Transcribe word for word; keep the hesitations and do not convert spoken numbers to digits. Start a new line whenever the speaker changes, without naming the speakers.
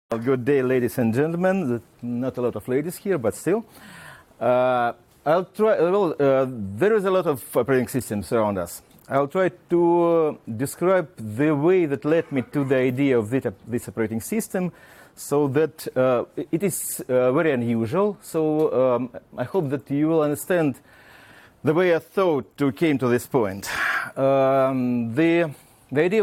Well, good day, ladies and gentlemen. Not a lot of ladies here, but still. Uh, I'll try. Well, uh, there is a lot of operating systems around us. I'll try to uh, describe the way that led me to the idea of this, this operating system, so that uh, it is uh, very unusual. So um, I hope that you will understand the way I thought to came to this point. Um, the the idea